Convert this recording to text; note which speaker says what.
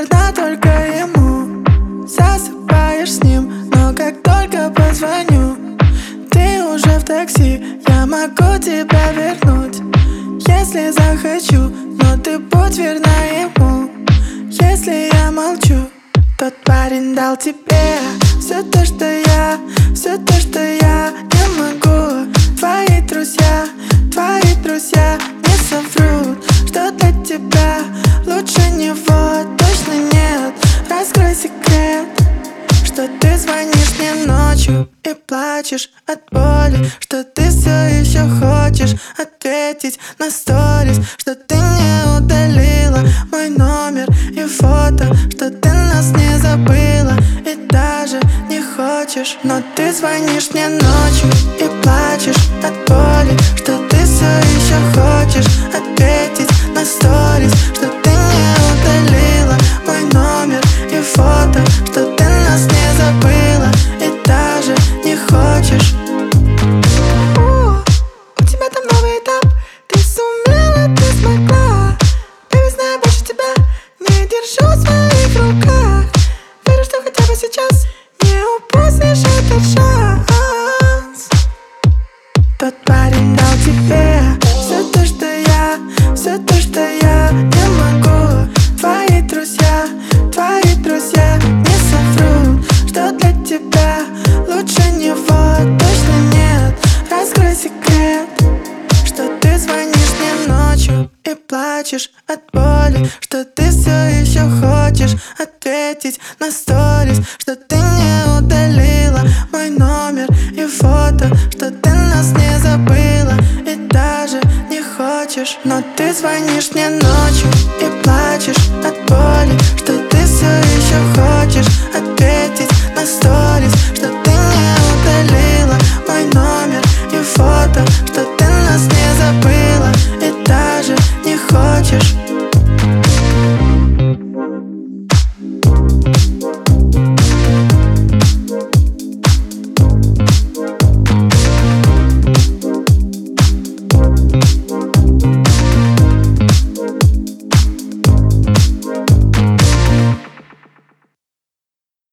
Speaker 1: верна только ему. Засыпаешь с ним, но как только позвоню, ты уже в такси, я могу тебя вернуть, если захочу, но ты будь верна ему. Если я молчу, тот парень дал тебе все то, что я не могу. Твои друзья не соврут, что для тебя лучше него точно нет. Раскрой секрет, что ты звонишь мне ночью и плачешь от боли, что ты все еще хочешь ответить на сторис, что ты не удалила мой номер и фото, что ты нас не забыла и даже не хочешь. Но ты звонишь мне ночью и плачешь от боли, что ты все еще хочешь ответить на сторис, что ты не удалила мой номер и фото, что ты нас не забыла и даже не хочешь. У тебя там новый этап, ты сумела, ты смогла. Baby, знаю, больше тебя не держу в своих руках. Верю, что хотя бы сейчас не упустишь этот шанс. Тот парень дал тебе все то, что я не могу. Твои друзья не соврут, что для тебя лучше него точно нет. Раскрой секрет, что ты звонишь мне ночью и плачешь от боли, что ты все еще хочешь ответить на сторис, что ты не удалила мой номер и фото, что ты нас не забыла и даже не хочешь. Но ты звонишь мне ночью и плачешь от боли, что ты все еще хочешь ответить на сторис, что ты не удалила мой номер и фото, что ты